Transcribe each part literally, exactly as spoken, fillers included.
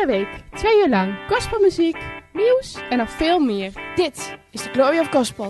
Iedere week, twee uur lang, gospelmuziek, nieuws en nog veel meer. Dit is de Glory of Gospel.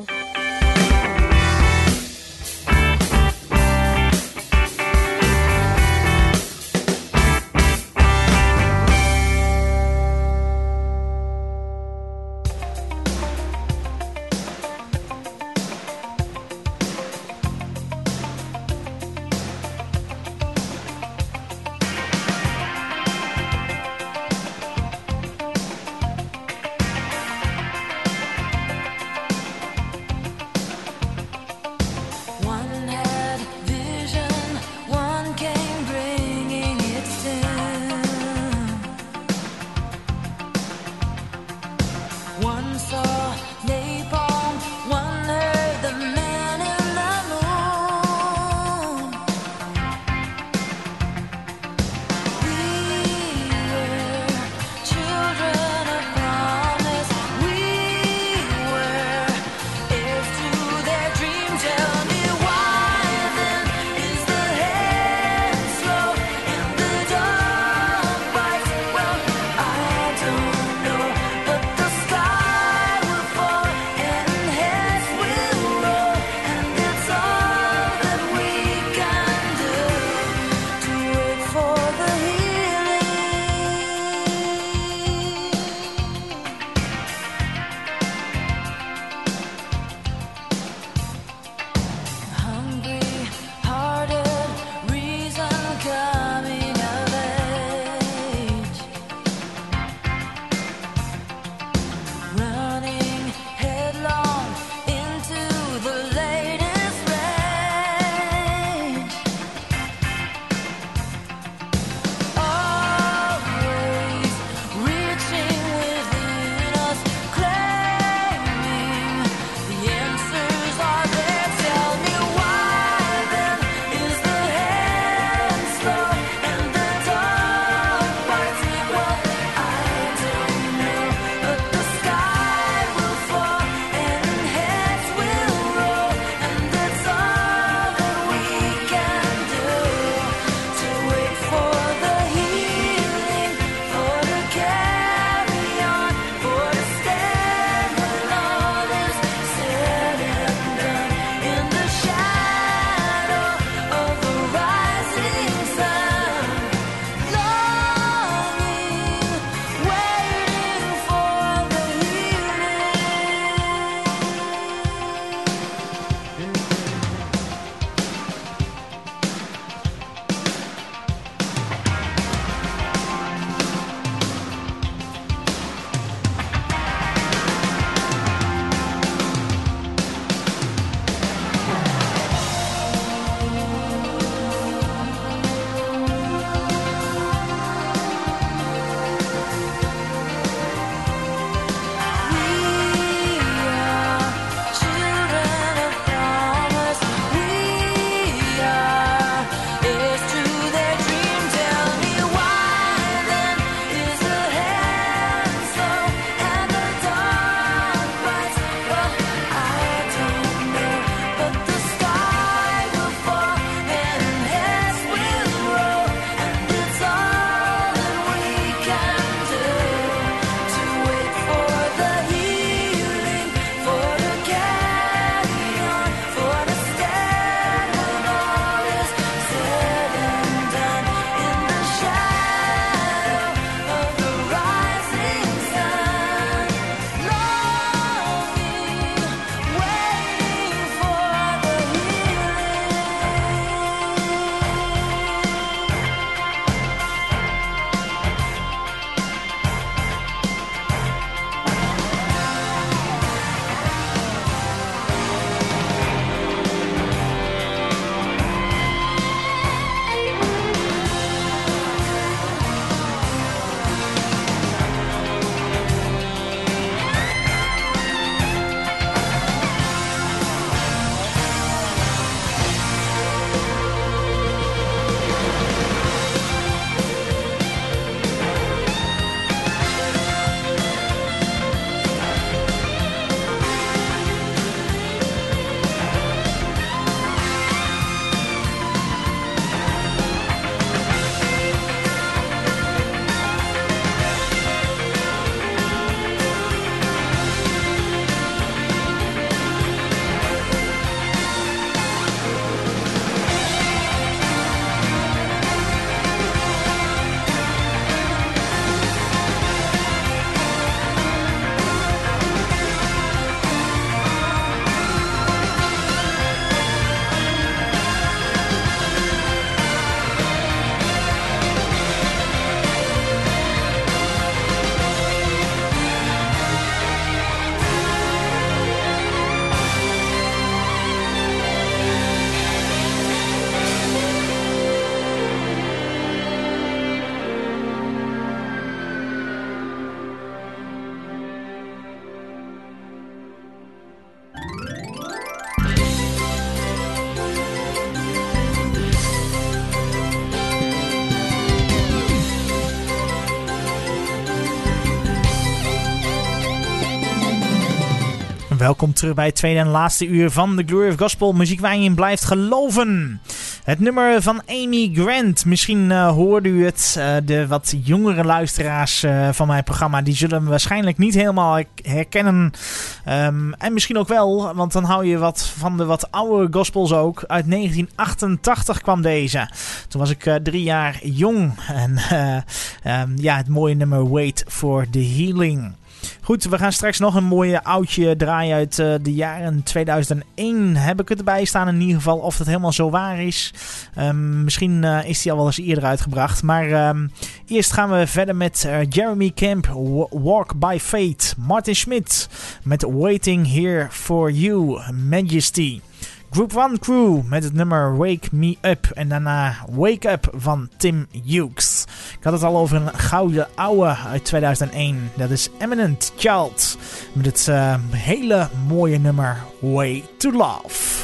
Welkom terug bij het tweede en laatste uur van de Glory of Gospel. Muziek waar je in blijft geloven. Het nummer van Amy Grant. Misschien uh, hoorde u het. Uh, de wat jongere luisteraars uh, van mijn programma, die zullen hem waarschijnlijk niet helemaal herkennen. Um, en misschien ook wel, want dan hou je wat van de wat oude gospels ook. Uit negentien achtentachtig kwam deze. Toen was ik uh, drie jaar jong. En uh, um, ja, het mooie nummer Wait for the Healing. Goed, we gaan straks nog een mooie oudje draaien uit uh, de jaren tweeduizend één. Heb ik het erbij staan in ieder geval, of het helemaal zo waar is. Um, misschien uh, is die al wel eens eerder uitgebracht. Maar um, eerst gaan we verder met uh, Jeremy Camp, Walk by Faith. Martin Schmidt met Waiting Here for You, Majesty. Group one Crew met het nummer Wake Me Up. En daarna Wake Up van Tim Hughes. Ik had het al over een gouden ouwe uit tweeduizend één. Dat is Eminent Child. Met het uh, hele mooie nummer Way to Love.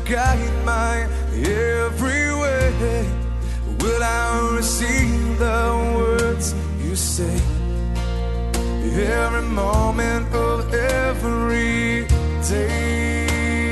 guide my every way? Will I receive the words you say? Every moment of every day.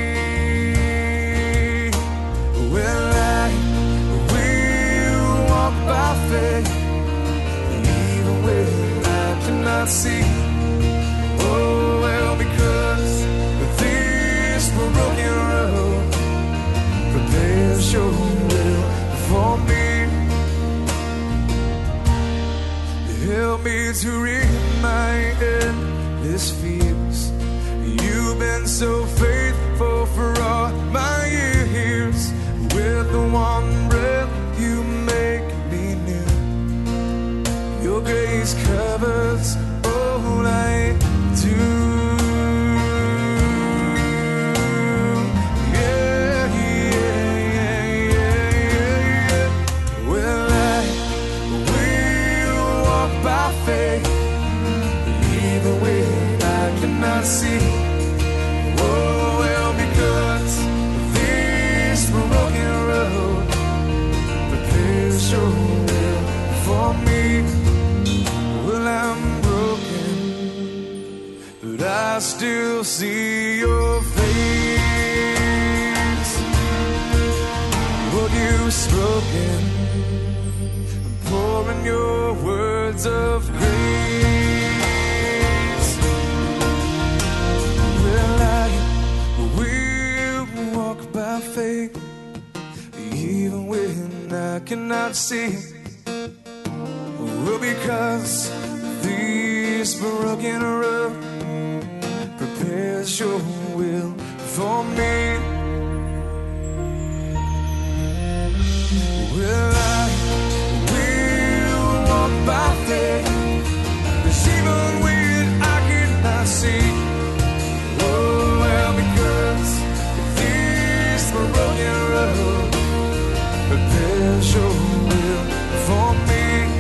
Well, I will walk by faith, even when I cannot see. Oh, well, because this broken road prepares your will for me. Help me to rid my endless fears. You've been so faithful for all my years. With the one breath you make me new. Your grace covers all I do. Yeah, yeah, yeah, yeah, yeah, yeah. Well, I will walk by faith, even when I cannot see. Oh, well, because this broken road prepares your will for me. Well, I'm broken, but I still see your face. What you've spoken, pouring your words of grace. Well, I will walk by faith, even when I cannot see. Well, because this broken road prepares your will for me. Well, I will walk by faith, 'cause even when I cannot see. Oh, well, because this broken road prepares your will for me.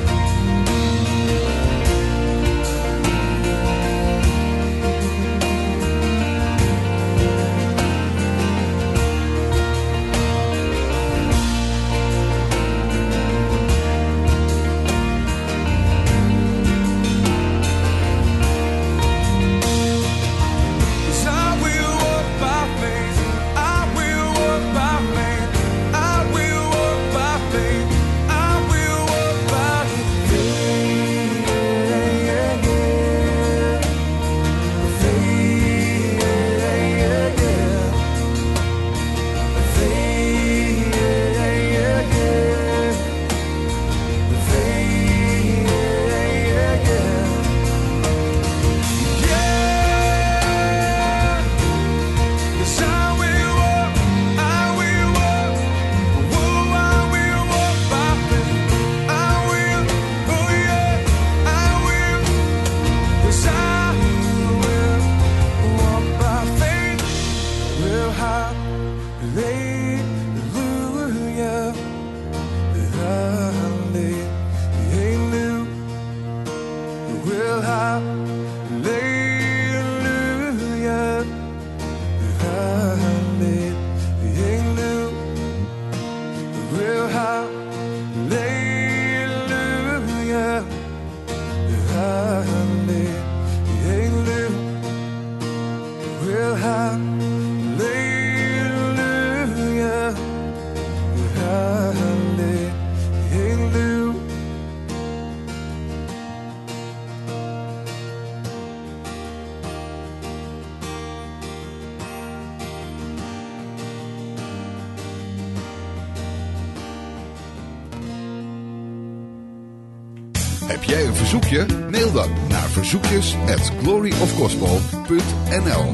Heb jij een verzoekje? Mail dan naar verzoekjes at glory of gospel dot n l.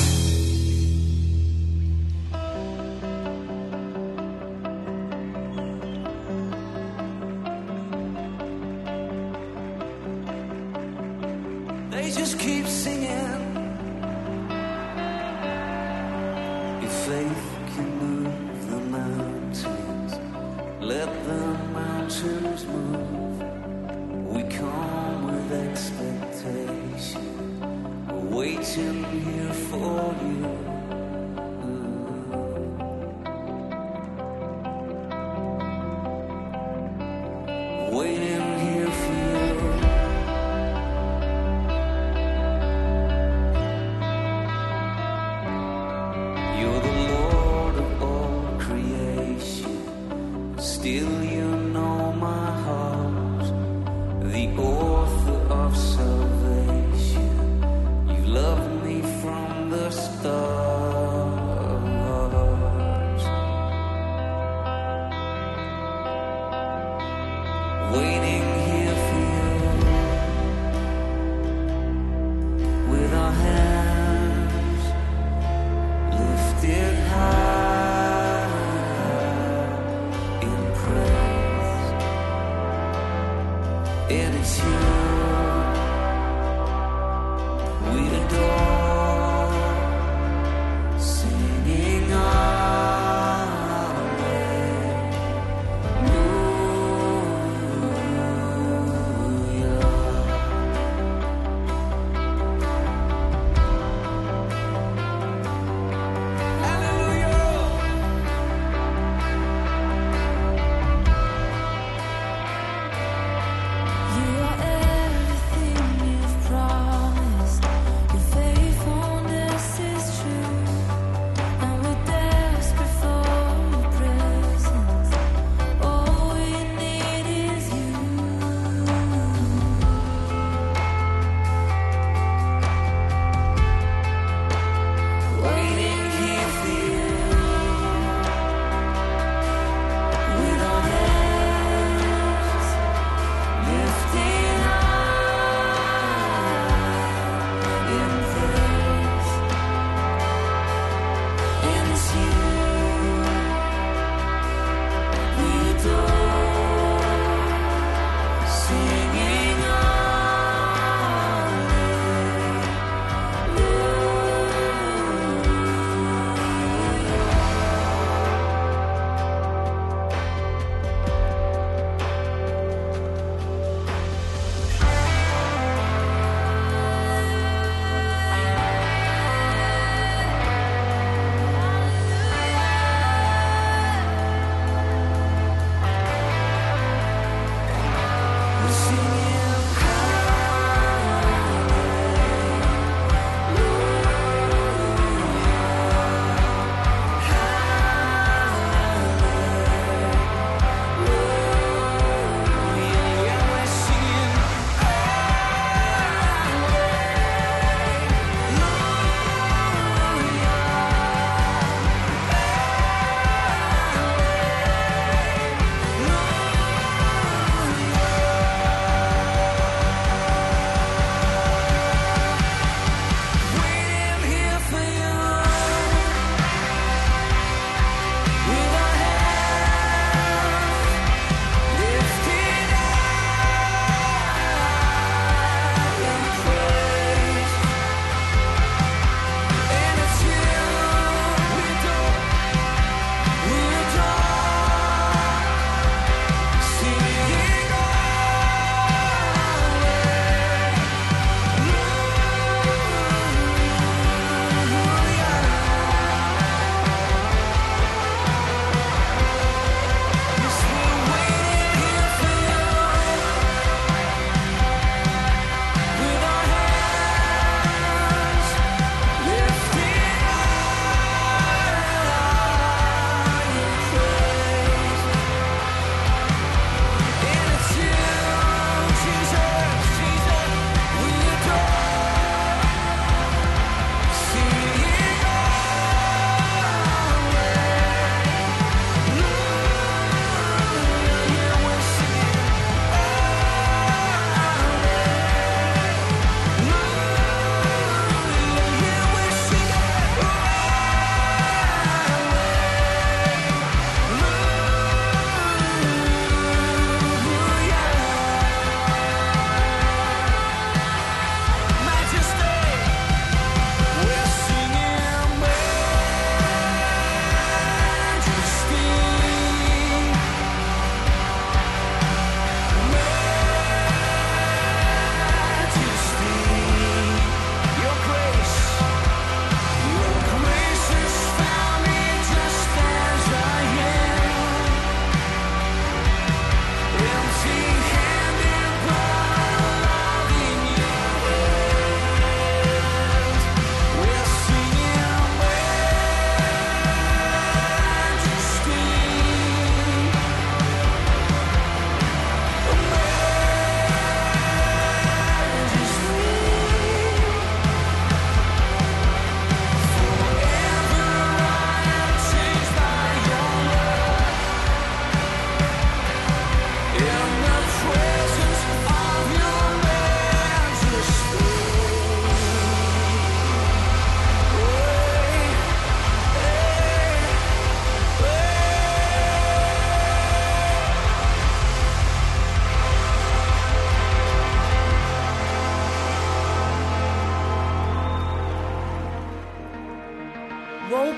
They just keep singing. If faith can move the mountains, let the mountains move. We come with expectation, we're waiting here for you. and it's you we adore, singing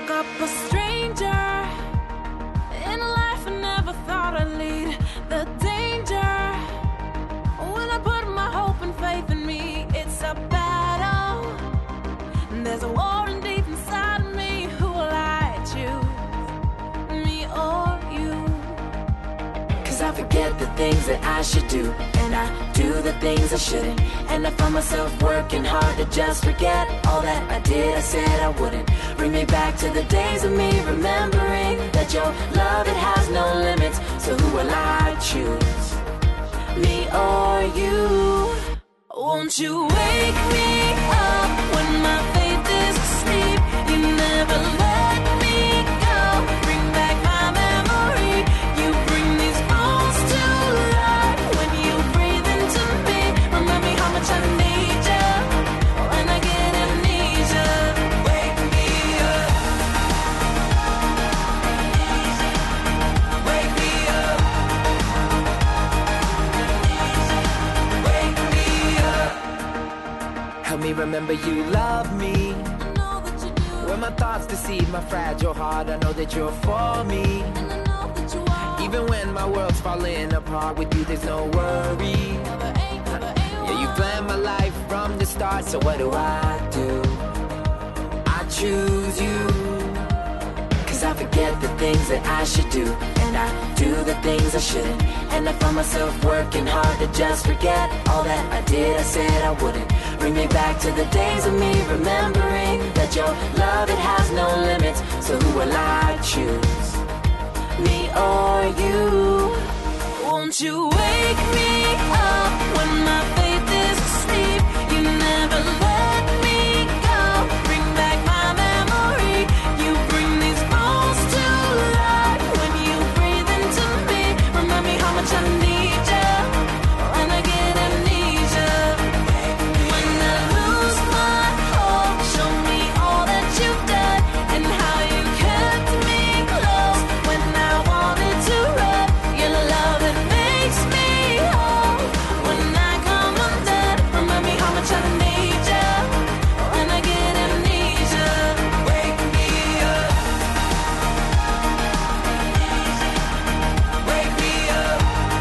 woke up a stranger in a life I never thought I'd lead. The danger when I put my hope and faith in me, it's a battle. There's a war in deep inside of me. Who will I choose, me or you? Cause I forget the things that I should do, and I do the things I shouldn't. And I find myself working hard to just forget all that I did, I said I wouldn't. Bring me back to the days of me, remembering that your love, it has no limits. So who will I choose, me or you? Won't you wake me up when my faith is asleep? You never let me go. Bring back my memory. You bring these bones to life when you breathe into me. Remind me how much I need you when I get amnesia. Wake me up. Wake me up. Wake me up. Help me remember you love me. I know that you do. When my thoughts deceive my fragile heart, I know that you're for me. And I know that you are. Even when my world's falling apart, with you there's no worry. Never ain't, never ain't. Yeah, you planned my life from the start, so what do I do? I choose you. Cause I forget the things that I should do, and I do the things I shouldn't. And I find myself working hard to just forget all that I did, I said I wouldn't. Bring me back to the days of me, remembering that your love, it has no limits. So who will I choose, me or you? Won't you wake me up when my faith is asleep? You never let me go. Bring back my memory. You bring these bones to life when you breathe into me. Remind me how much I need you when I get amnesia. When I lose my hope, show me all that you've done and how you kept me close when I wanted to run. Your love, it makes me whole when I come undone. Remind me how much I need you when I get amnesia. Wake me up. Wake me up.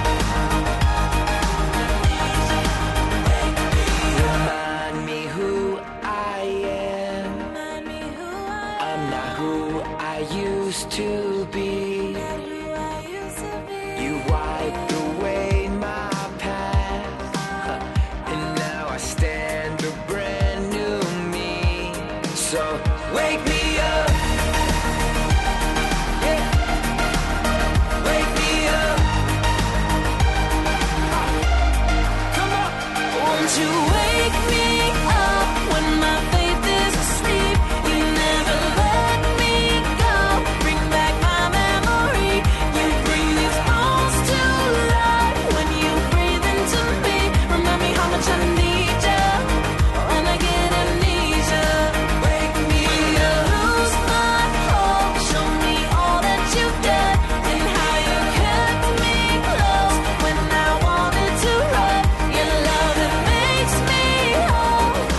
Remind me who I am. Remind me who I am. I'm not who I used to be. Not who I used to be. You wiped away my past, huh, and now I stand a brand new me. So wake me up. Yeah. Wake me up. Come on. Won't you wake me up when my faith is asleep? You never let me go. Bring back my memory. You bring these bones to life when you breathe into me. Remind me how much I need you when I get amnesia. Wake me up. Lose my hope. Show me all that you've done and how you kept me close when I wanted to run. Your love, it makes me whole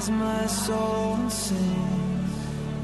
as my soul sings.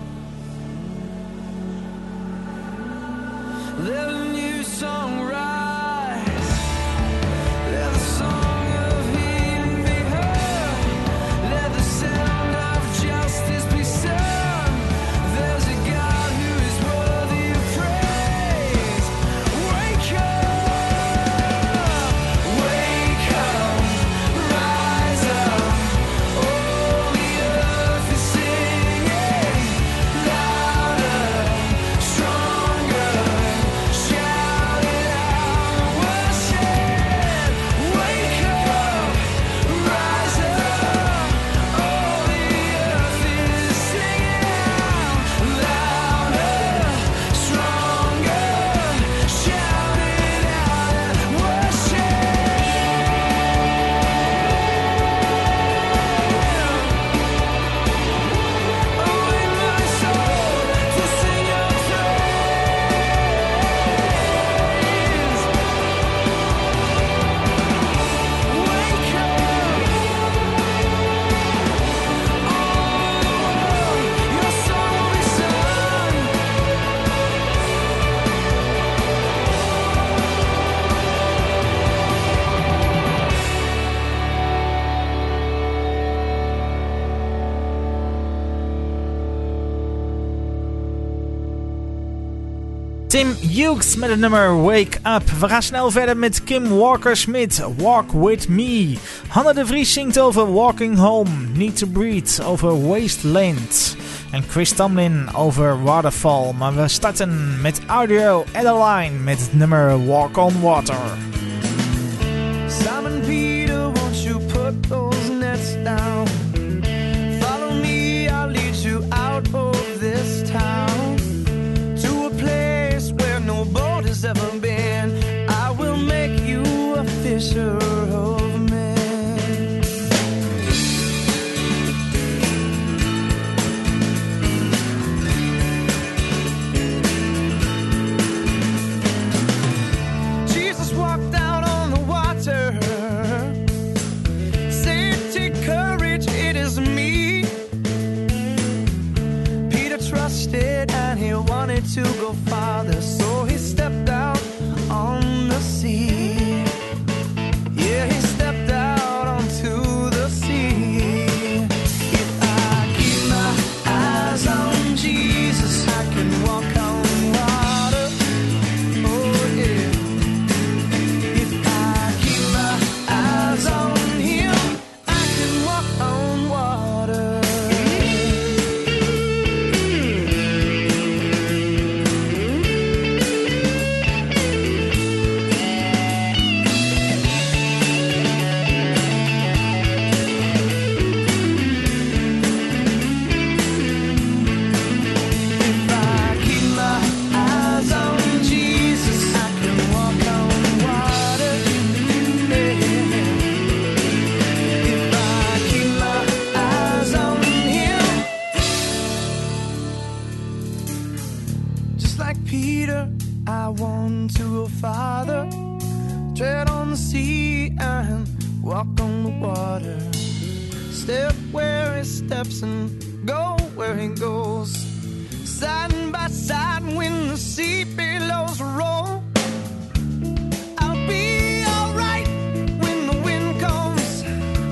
Let a new song rise. Let the song of healing be heard. Let the sound of justice be sung. There's a God who is worthy of praise. Wake up, wake up, rise up. All the earth is singing louder, stronger. Shout it out, worship. Wake up, rise up. All the earth is singing louder, stronger. Shout it out and worship. Oh, in my soul to sing your praise. Wake up, oh, your song will be sung. Tim Hughes met het nummer Wake Up. We gaan snel verder met Kim Walker-Smith, Walk With Me. Hanne de Vries zingt over Walking Home, Need To Breathe over Wasteland. En Chris Tomlin over Waterfall. Maar we starten met Audio Adeline met het nummer Walk On Water. Simon Peter, won't you put those nets down? Follow me, I'll lead you out of this town to a place where no boat has ever been. I will make you a fisher of men. Jesus walked out on the water. Say, take courage, it is me. Peter trusted and he wanted to go farther, so he stepped out on the sea. Yeah, he stepped out onto the sea. If I keep my eyes on Jesus, I can walk on water. Oh yeah. If I keep my eyes on Him, I can walk on water. If I keep my eyes on Jesus, I can walk on water. If I keep my eyes on Him, just like Peter, I want to go farther. Tread on the sea and walk on the water. Step where He steps and go where He goes. Side by side when the sea billows roll. I'll be alright when the wind comes.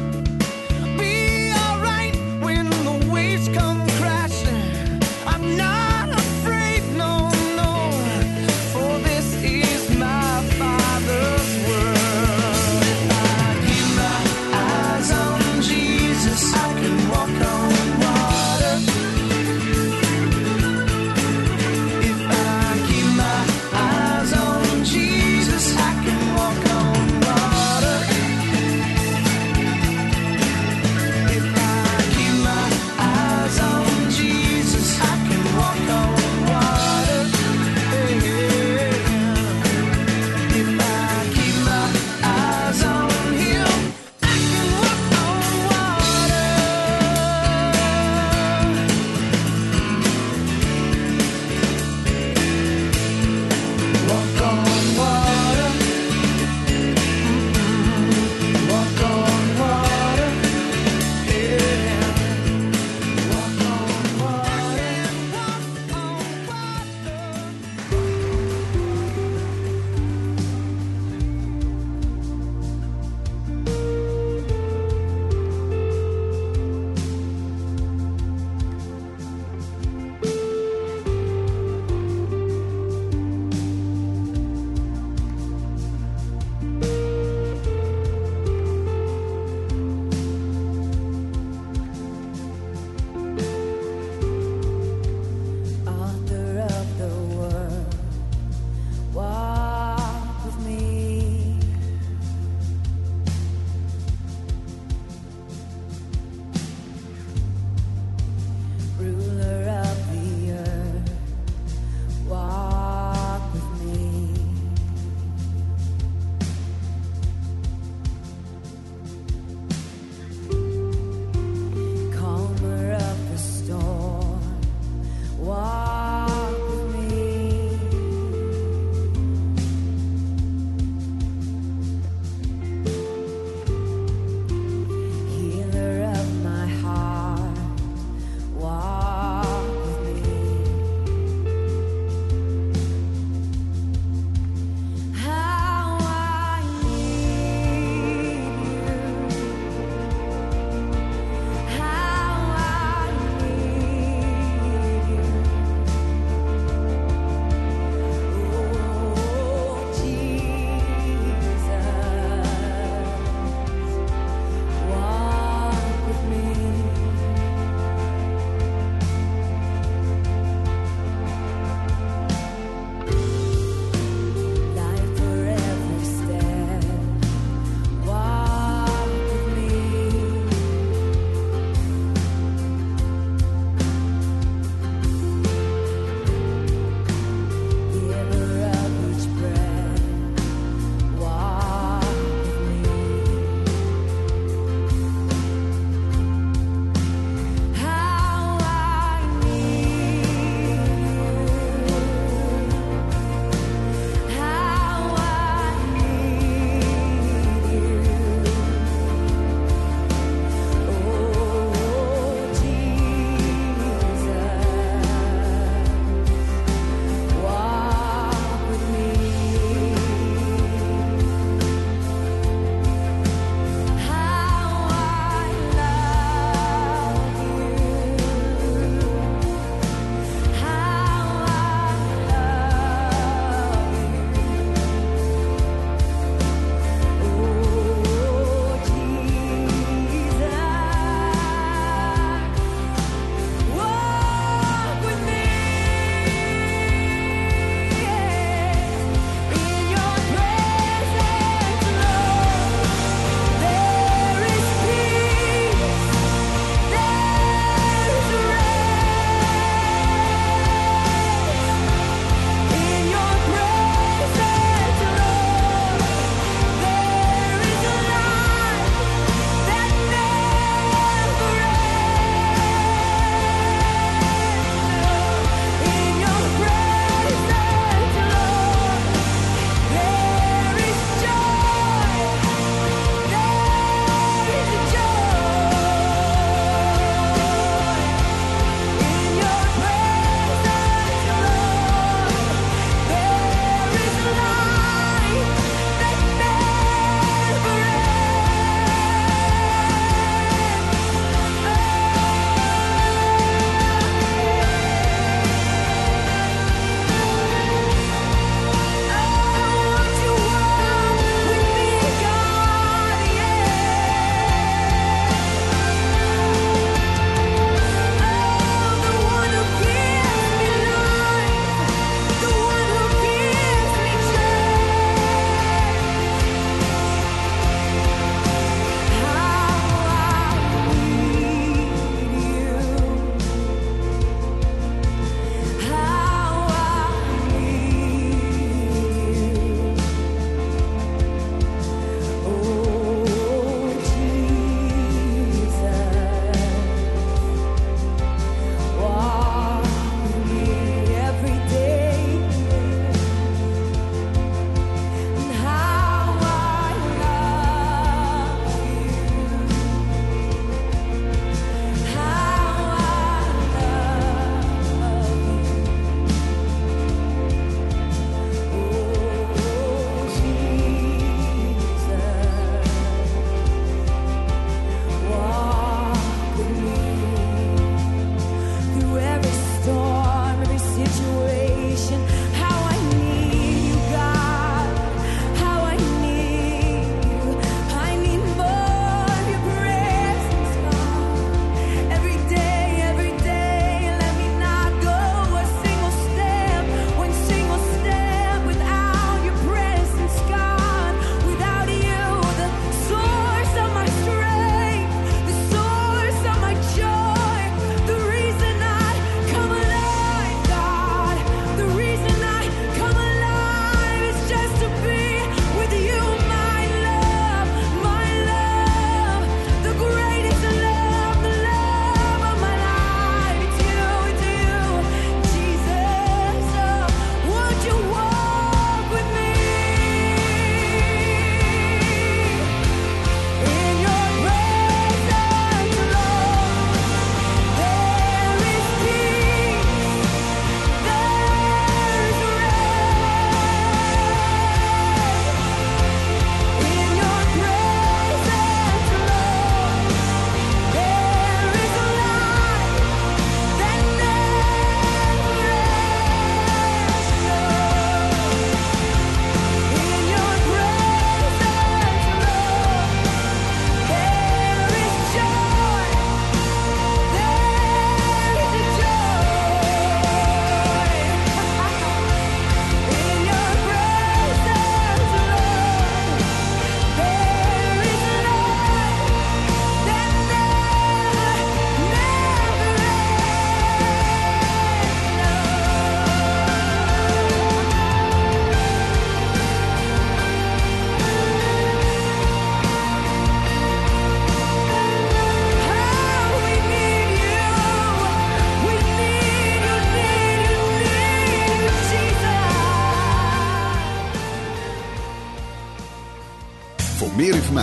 Be alright when the waves come crashing. I'm not afraid, no, no, for this is my Father's world. If I keep my eyes on Jesus, I can walk on water. If I keep my eyes on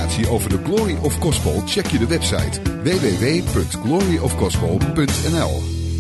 informatie over de Glory of Gospel check je de website w w w punt glory of gospel punt n l.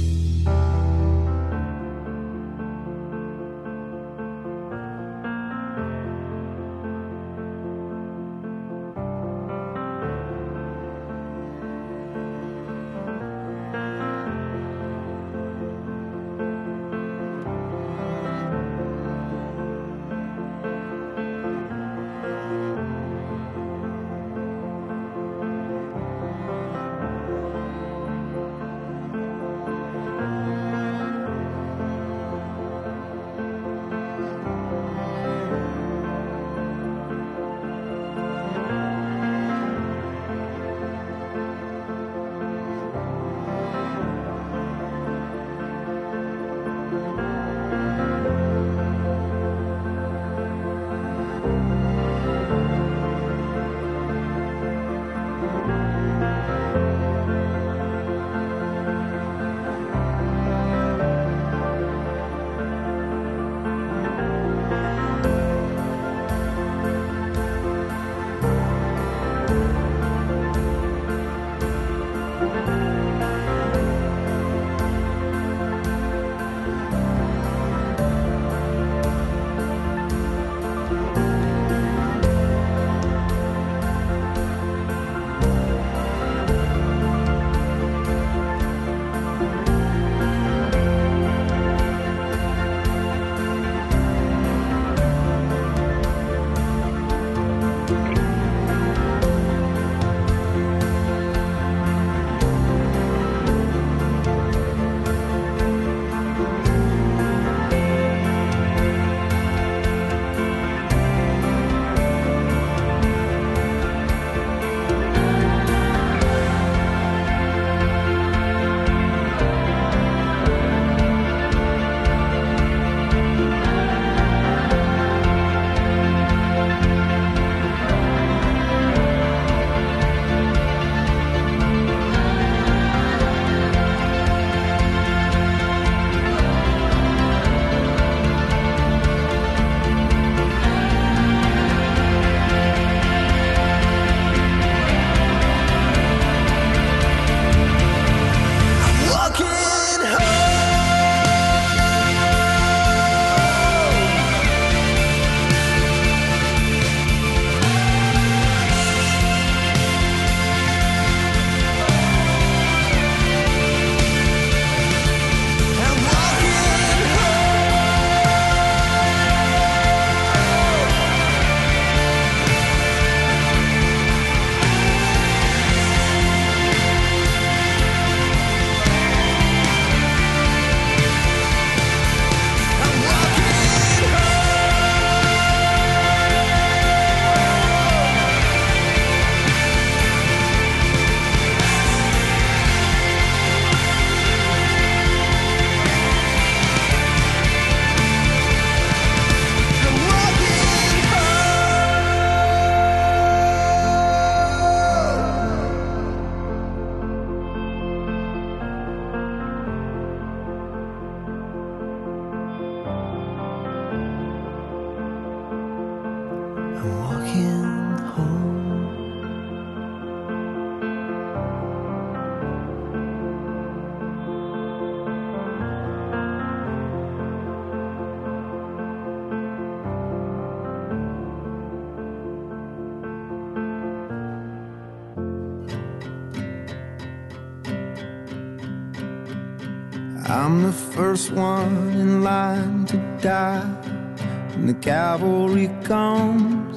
I'm the first one in line to die when the cavalry comes.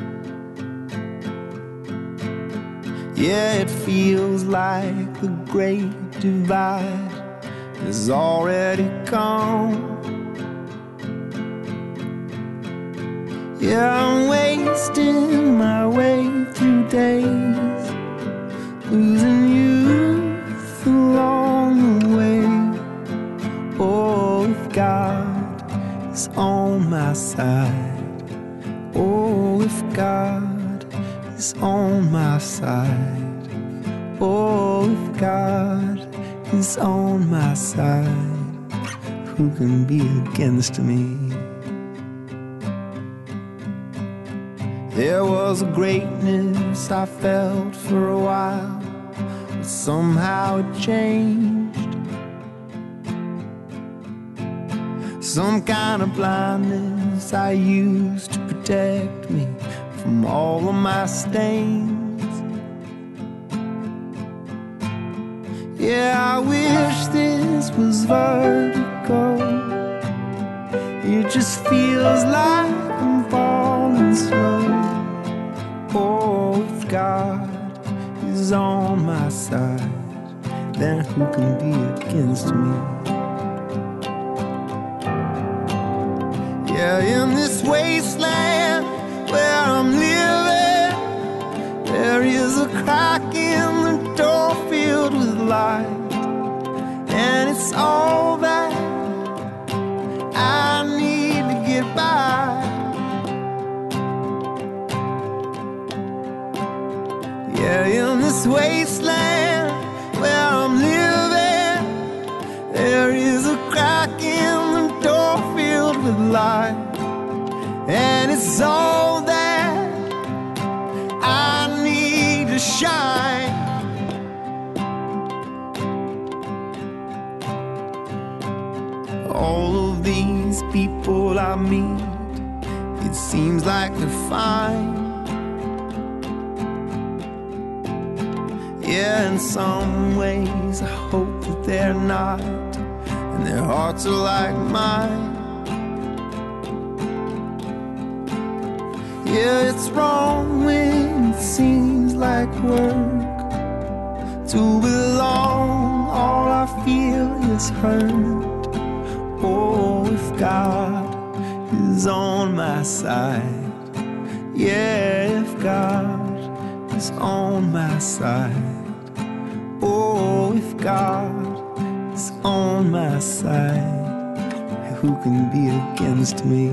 Yeah, it feels like the great divide has already come. Yeah, I'm wasting my way through days, losing youth along the way. Oh, if God is on my side, oh, if God is on my side, oh, if God is on my side, who can be against me? There was a greatness I felt for a while, but somehow it changed. Some kind of blindness I used to protect me from all of my stains. Yeah, I wish this was vertical. It just feels like I'm falling slow. Oh, if God is on my side, then who can be against me? Yeah, in this wasteland where I'm living, there is a crack in the door filled with light, and it's all that I need to get by. Yeah, in this wasteland where I'm living, there is a crack in the door filled with light, and it's all that I need to shine. All of these people I meet, it seems like they're fine. Yeah, in some ways I hope that they're not, and their hearts are like mine. Yeah, it's wrong when it seems like work. To belong, all I feel is hurt. Oh, if God is on my side, yeah, if God is on my side, oh, if God is on my side, who can be against me?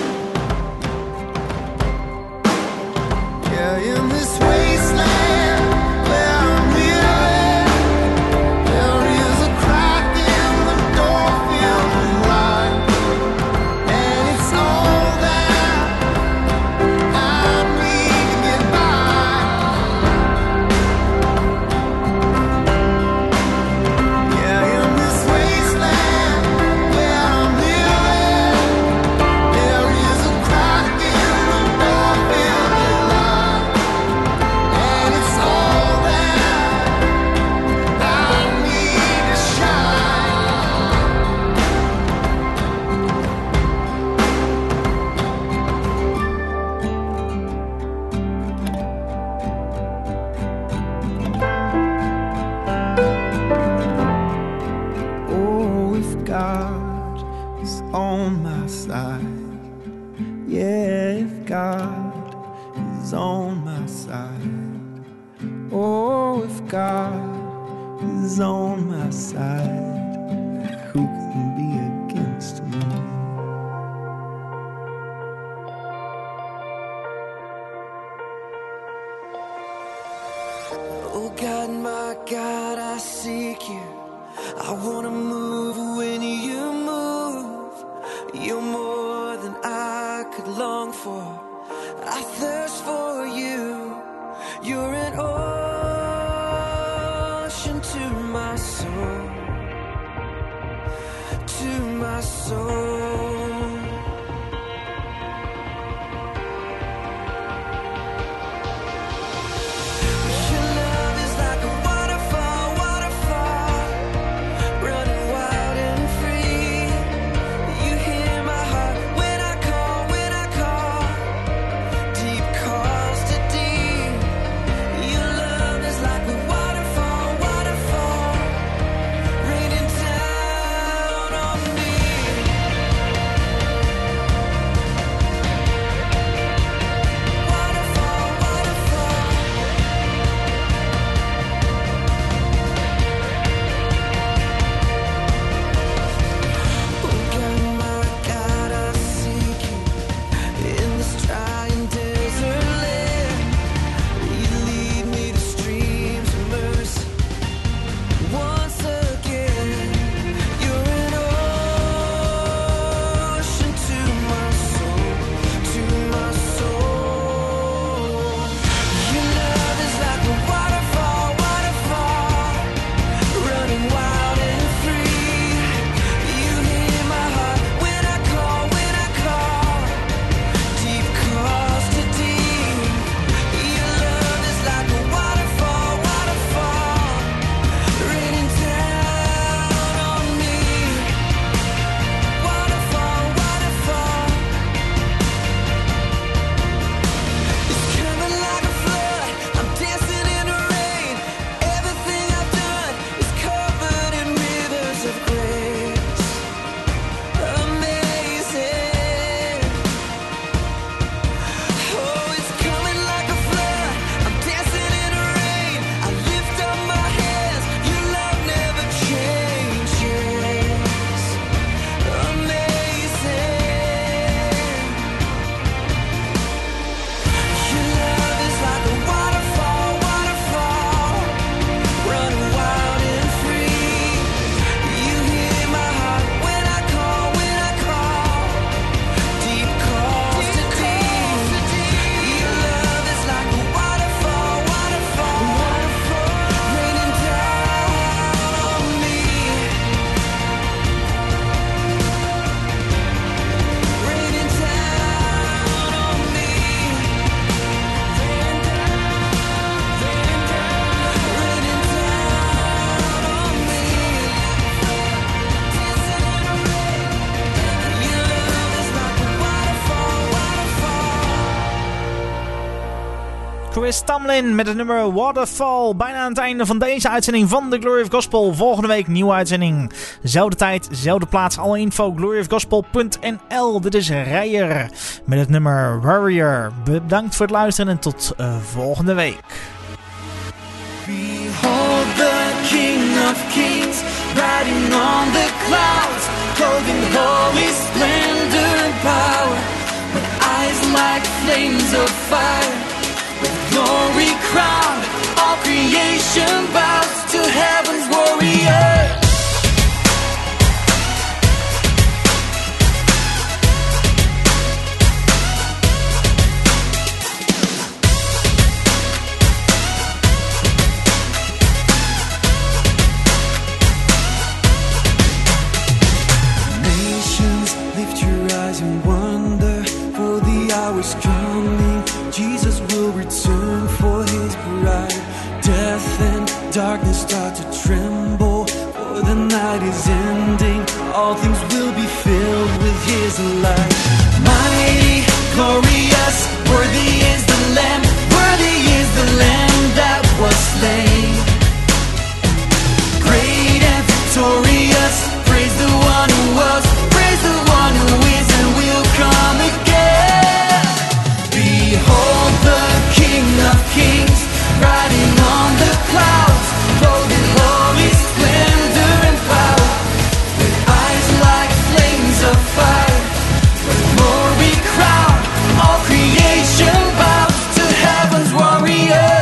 Yeah, in this wasteland where I'm living, there is a crack in the door filled with light, and it's all that I need to get by. Yeah, in this wasteland where I'm living, there is a crack in the door filled with light, and it's all that I need to shine. Oh, if God is on my side, yeah, if God is on my side, oh, if God is on my side, who can be against me? Oh God, my God, I seek you. I wanna move when you move. You're more than I could long for. I thirst for you. You're an ocean to my soul, to my soul. Your love is like a waterfall, waterfall, running wild and free. You hear my heart when I call, when I call. Deep calls to deep. Your love is like a waterfall, waterfall, raining down on me. Chris Tomlin met het nummer Waterfall. Bijna aan het einde van deze uitzending van The Glory of Gospel. Volgende week nieuwe uitzending. Zelfde tijd, zelfde plaats. Alle info glory of gospel punt n l. Dit is Rijer met het nummer Warrior. Bedankt voor het luisteren en tot uh, volgende week. Behold the King of Kings, riding on the clouds, clothing holy splendor and power, with eyes like flames of fire, with glory crowned, all creation bows to heaven's warrior. And wonder, for the hour's coming, Jesus will return for his bride. Death and darkness start to tremble, for the night is ending. All things will be filled with his light. Mighty, glorious, worthy is the Lamb, worthy is the Lamb that was slain. Great and victorious, praise the one who was, praise the one who is and will come again. Behold the King of Kings, riding on the clouds, clothed in holy splendor and power, with eyes like flames of fire, with glory crowned, all creation bows to heaven's warrior.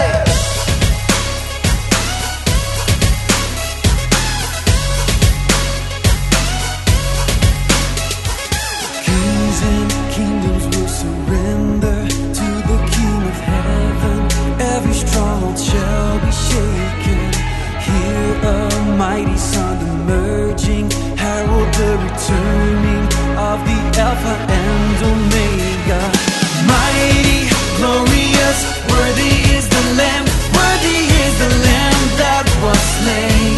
Shall be shaken. Hear a mighty sound emerging, herald the returning of the Alpha and Omega. Mighty, glorious, worthy is the Lamb, worthy is the Lamb that was slain.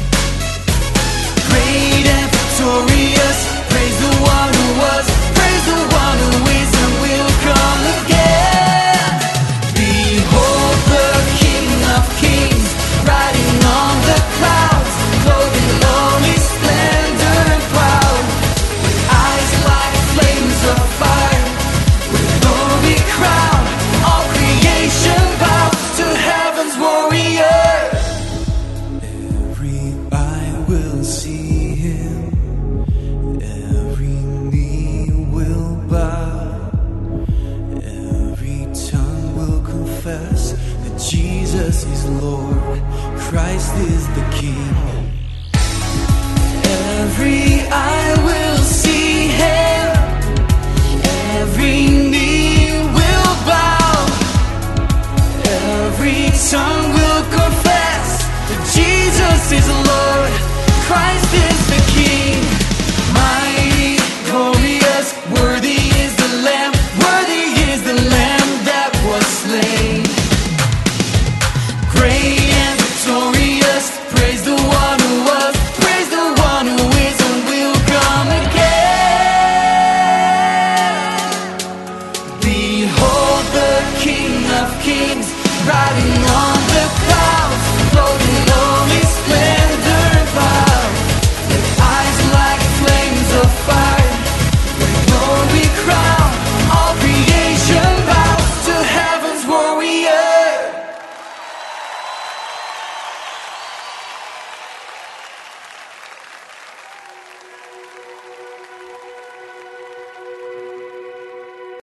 Great and victorious, praise the one who was, praise the one who is and will come again. Behold the of Kings, riding on the clouds, clothed in holy splendor and power, with eyes like flames of fire, with glory crowned, all creation bows to heaven's warrior. Every eye will see him, every knee will bow, every tongue will confess that Jesus is Lord, Christ is the King. Every eye will